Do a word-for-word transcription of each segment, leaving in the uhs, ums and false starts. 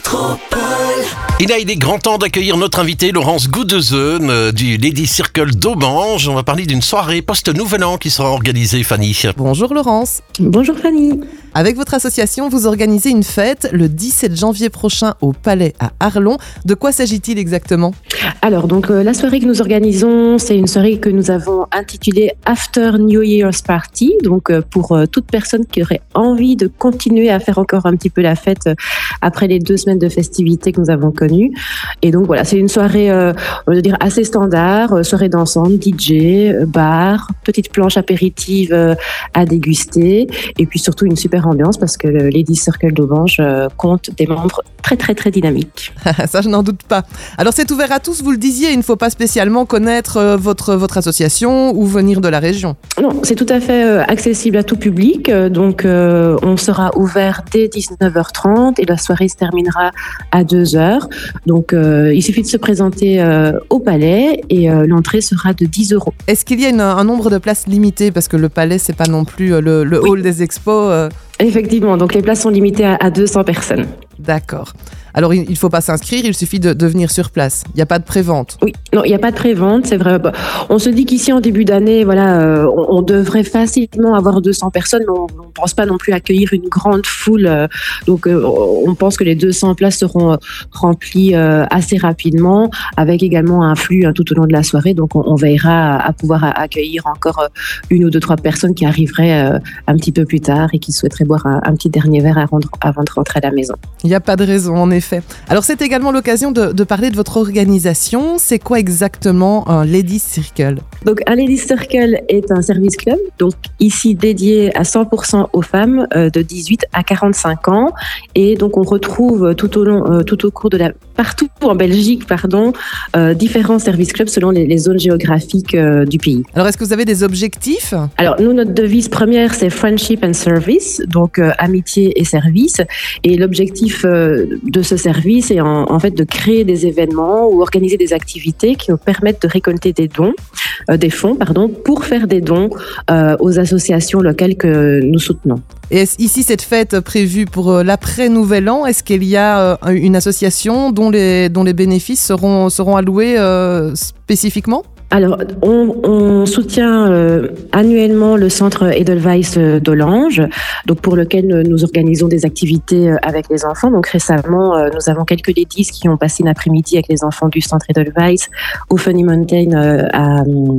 Métropole. Et là, il est grand temps d'accueillir notre invitée Laurence Goudezeume euh, du Lady Circle d'Aubange. On va parler d'une soirée post-nouvel an qui sera organisée, Fanny. Bonjour Laurence. Bonjour Fanny. Avec votre association, vous organisez une fête le dix-sept janvier prochain au Palais à Arlon. De quoi s'agit-il exactement ? Alors, donc euh, la soirée que nous organisons, c'est une soirée que nous avons intitulée After New Year's Party. Donc, euh, pour euh, toute personne qui aurait envie de continuer à faire encore un petit peu la fête euh, après les deux semaines de festivités que nous avons connues. Et donc, voilà, c'est une soirée, euh, on va dire, assez standard. Euh, soirée dansante, D J, euh, bar, petite planche apéritive euh, à déguster. Et puis surtout, une super ambiance parce que le Lady Circle d'Aubange euh, compte des membres très, très, très dynamiques. Ça, je n'en doute pas. Alors, c'est ouvert à tous, vous le disiez, il ne faut pas spécialement connaître euh, votre, votre association ou venir de la région. Non, c'est tout à fait euh, accessible à tout public. Euh, donc, euh, on sera ouvert dès dix-neuf heures trente et la soirée se terminera à deux heures. Donc, euh, il suffit de se présenter euh, au Palais et euh, l'entrée sera de dix euros. Est-ce qu'il y a une, un nombre de places limité ? Parce que le Palais, c'est pas non plus le, le Oui. hall des expos. Euh... Effectivement, donc les places sont limitées à, à deux cents personnes. D'accord. Alors, il ne faut pas s'inscrire, il suffit de, de venir sur place. Il n'y a pas de prévente. Oui, non, il n'y a pas de prévente, c'est vrai. On se dit qu'ici, en début d'année, voilà, euh, on, on devrait facilement avoir deux cents personnes, mais on ne pense pas non plus accueillir une grande foule. Euh, donc, euh, on pense que les deux cents places seront euh, remplies euh, assez rapidement, avec également un flux hein, tout au long de la soirée. Donc, on, on veillera à, à pouvoir à, accueillir encore euh, une ou deux, trois personnes qui arriveraient euh, un petit peu plus tard et qui souhaiteraient boire un, un petit dernier verre avant de, avant de rentrer à la maison. Il n'y a pas de raison, en effet. Alors, c'est également l'occasion de, de parler de votre organisation. C'est quoi exactement un Lady Circle ? Donc, un Lady Circle est un service club, donc ici dédié à cent pour cent aux femmes euh, de dix-huit à quarante-cinq ans. Et donc, on retrouve tout au long, euh, tout au cours de la, partout en Belgique, pardon, euh, différents services clubs selon les, les zones géographiques euh, du pays. Alors, est-ce que vous avez des objectifs ? Alors, nous, notre devise première, c'est Friendship and Service, donc euh, amitié et service. Et l'objectif euh, de ce service est en, en fait de créer des événements ou organiser des activités qui nous permettent de récolter des dons, euh, des fonds, pardon, pour faire des dons euh, aux associations locales que nous soutenons. Et est-ce, ici, cette fête prévue pour euh, l'après-Nouvel An, est-ce qu'il y a euh, une association dont les, dont les bénéfices seront, seront alloués euh, spécifiquement ? Alors, on, on soutient euh, annuellement le centre Edelweiss d'Aubange, donc pour lequel nous organisons des activités euh, avec les enfants. Donc récemment, euh, nous avons quelques ladies qui ont passé l'après-midi avec les enfants du centre Edelweiss au Funny Mountain, euh, à,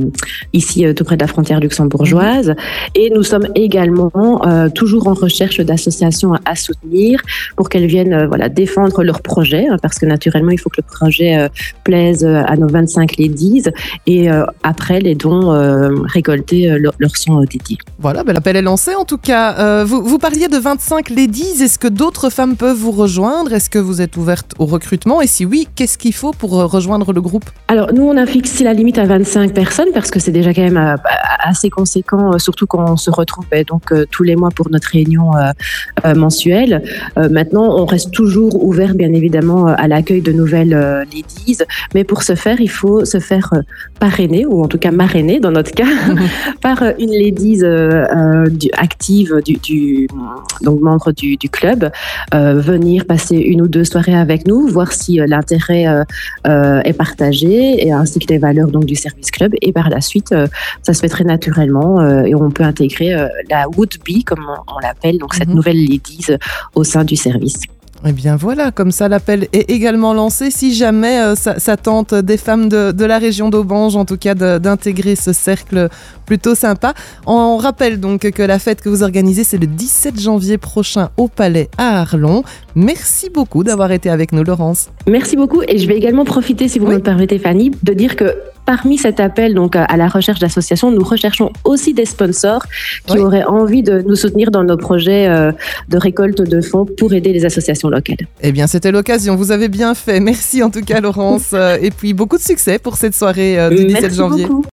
ici euh, tout près de la frontière luxembourgeoise. Et nous sommes également euh, toujours en recherche d'associations à, à soutenir pour qu'elles viennent euh, voilà, défendre leurs projets, hein, parce que naturellement, il faut que le projet euh, plaise à nos vingt-cinq ladies. Et euh, après, les dons euh, récoltés euh, leur, leur sont euh, dédiés. Voilà, ben l'appel est lancé en tout cas. Euh, vous, vous parliez de vingt-cinq ladies. Est-ce que d'autres femmes peuvent vous rejoindre ? Est-ce que vous êtes ouverte au recrutement ? Et si oui, qu'est-ce qu'il faut pour euh, rejoindre le groupe ? Alors, nous, on a fixé la limite à vingt-cinq personnes parce que c'est déjà quand même euh, assez conséquent, euh, surtout quand on se retrouve euh, donc, euh, tous les mois pour notre réunion euh, euh, mensuelle. Euh, maintenant, on reste toujours ouvert, bien évidemment, euh, à l'accueil de nouvelles euh, ladies. Mais pour ce faire, il faut se faire euh, parrainer, ou en tout cas marrainer dans notre cas, par une ladies euh, euh, du, active, du, du, donc membre du, du club, euh, venir passer une ou deux soirées avec nous, voir si euh, l'intérêt euh, euh, est partagé, et ainsi que les valeurs donc, du service club. Et par la suite, euh, ça se fait très naturellement euh, et on peut intégrer euh, la would-be, comme on, on l'appelle, donc cette Mm-hmm. nouvelle ladies euh, au sein du service. Eh bien voilà, comme ça l'appel est également lancé. Si jamais euh, ça, ça tente des femmes de, de la région d'Aubange, en tout cas de, d'intégrer ce cercle plutôt sympa. On rappelle donc que la fête que vous organisez, c'est le dix-sept janvier prochain au Palais à Arlon. Merci beaucoup d'avoir été avec nous, Laurence. Merci beaucoup, et je vais également profiter, si vous Oui. me permettez Fanny, de dire que parmi cet appel donc à la recherche d'associations, nous recherchons aussi des sponsors qui Oui. auraient envie de nous soutenir dans nos projets euh, de récolte de fonds pour aider les associations locales. Eh bien, c'était l'occasion, vous avez bien fait. Merci en tout cas, Laurence. Euh, et puis, beaucoup de succès pour cette soirée euh, du dix-sept Merci janvier. beaucoup.